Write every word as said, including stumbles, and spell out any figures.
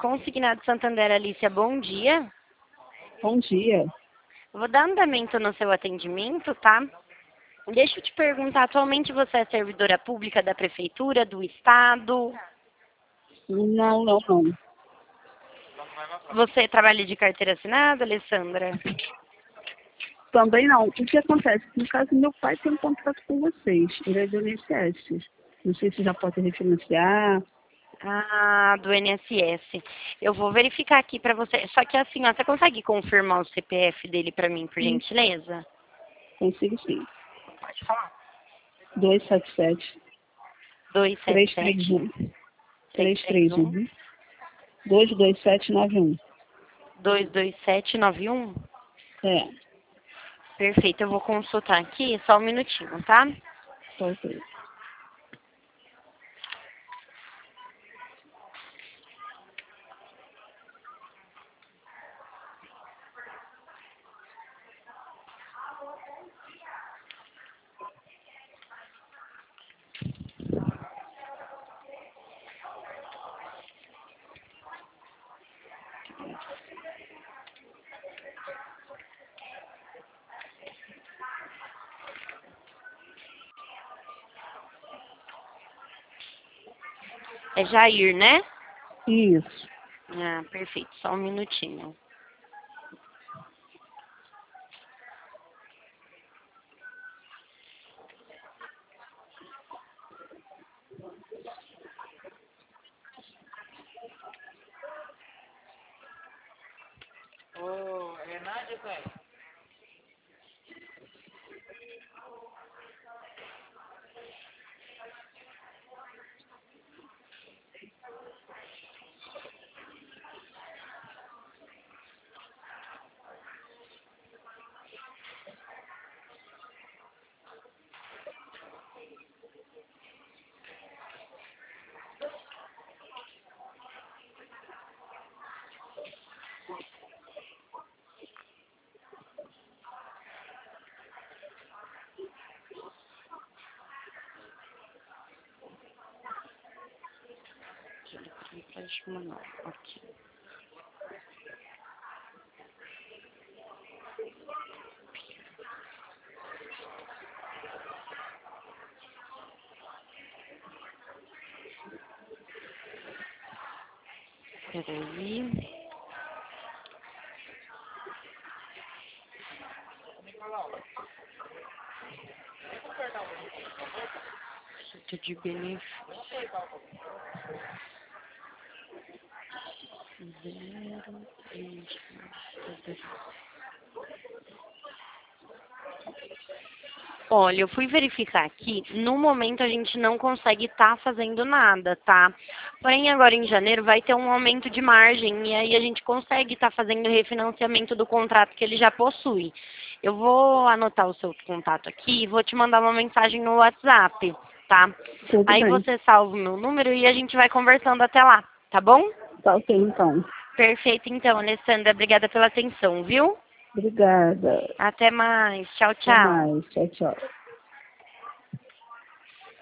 Consignado Santander, Alicia, bom dia. Bom dia. Vou dar andamento no seu atendimento, tá? Deixa eu te perguntar, atualmente você é servidora pública da Prefeitura, do Estado? Não, não, não. Você trabalha de carteira assinada, Alessandra? Também não. O que acontece? No caso, meu pai tem um contrato com vocês. Ele é do I N S S. Não sei se já pode refinanciar. Ah, do I N S S. Eu vou verificar aqui pra você. Só que assim, ó, você consegue confirmar o C P F dele pra mim, por Sim. gentileza? Consigo sim. Pode falar. dois sete sete, dois sete três três sete, um, três três três três um, um, dois dois sete nove um. dois dois sete nove um. É, Perfeito, eu vou consultar aqui, só um minutinho, tá? tá ok. É Jair, né? Isso. Ah, perfeito, só um minutinho. Ô, é Nádia, pai? Deixa eu mandar aqui. Peraí. Cita de benefício. Zero, três, zero. Olha, eu fui verificar aqui, no momento a gente não consegue estar fazendo nada, tá? Porém, agora em janeiro vai ter um aumento de margem e aí a gente consegue estar fazendo refinanciamento do contrato que ele já possui. Eu vou anotar o seu contato aqui e vou te mandar uma mensagem no WhatsApp, tá? Tudo Aí bem. você salva o meu número e a gente vai conversando até lá, tá bom? Tá ok, então. Perfeito, então, Alessandra. Obrigada pela atenção, viu? Obrigada. Até mais. Tchau, Até tchau. mais. Tchau, tchau.